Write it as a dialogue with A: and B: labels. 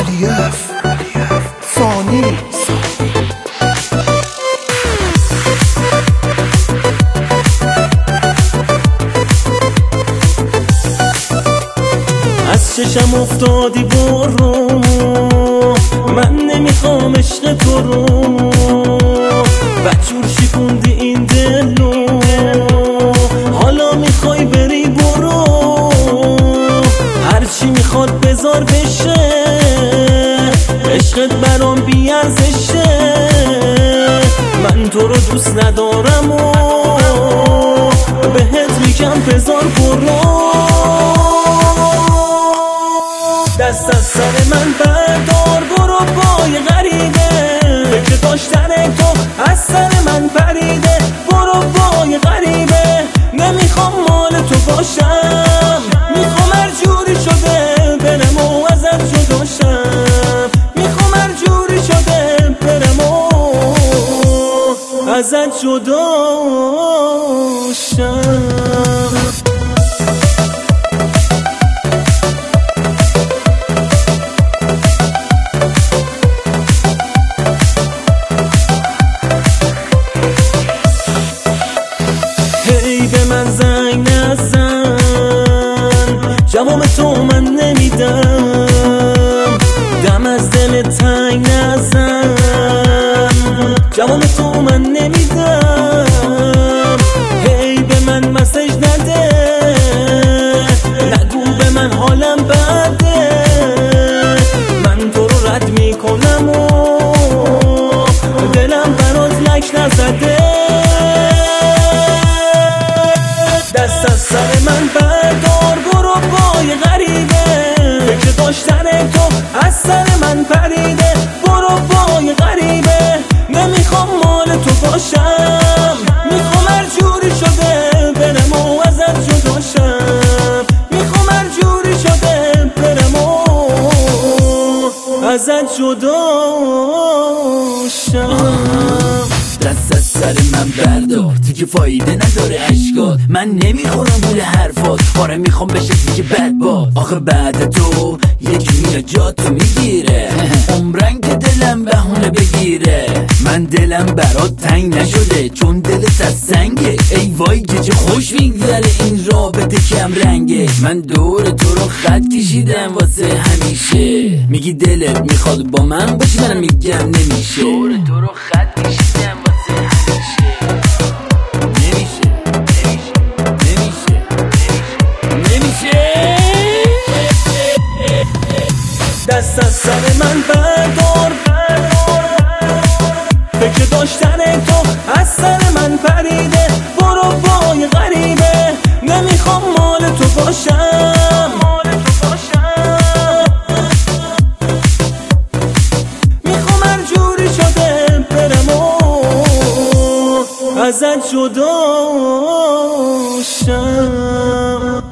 A: علیف فانی
B: از چشم افتادی برو، من نمیخوام عشق تو رو، بدجور شکوندی این دلو، حالا میخوای بری برو، هرچی میخواد بذار بشه، عشقت برام بیارزشه، من تو رو دوست ندارم و بهت میگم بذار برو، دست از سر من بردار برو پای غریبه، فکر داشتن تو از سر من پریده، برو پای غریبه، نمیخوام مال تو باشم، میخوام هر جوری شده برم و ازت جداشم، میخوام هر جوری شده برم و ازت جداشم. به من زنگ نزن، جواب تو من نمیدم، دم از دل تنگ نزن، جواب تو من نمیدم، هی به من مسیج نده، نگو به من حالم بده، من تو رو رد میکنم و دلم برات لک نزده، دست از سر من بردار برو پای غریبه، فکر داشتن تو از سر من پریده، برو پای غریبه، نمیخوام مال تو باشم، میخوام هر جوری شده برم و ازت جداشم، میخوام هر جوری شده برم و ازت جداشم.
C: دست از سر من بردار دیگه فایده نداره اشکات، من نمیخورم گول حرفات، آره میخوام بشه دیگه بد باد، آخه بعد تو یکی میاد جاتو میگیره، عمرن که دلم بهونه بگیره، من دلم برات تنگ نشده چون دلت از سنگه، ای وای که چه خوش میگذره این رابطه کم رنگه، من دور تو رو خط کشیدم واسه همیشه، میگی دلت میخواد با من باشی، منم میگم نمیشه، دور تو رو خط کشیدم
B: دست از سر من بردار، فکر داشتن تو از سر من پریده، برو پای غریبه، نمیخوام مال تو باشم، میخوام هر جوری شده برم و ازت جداشم.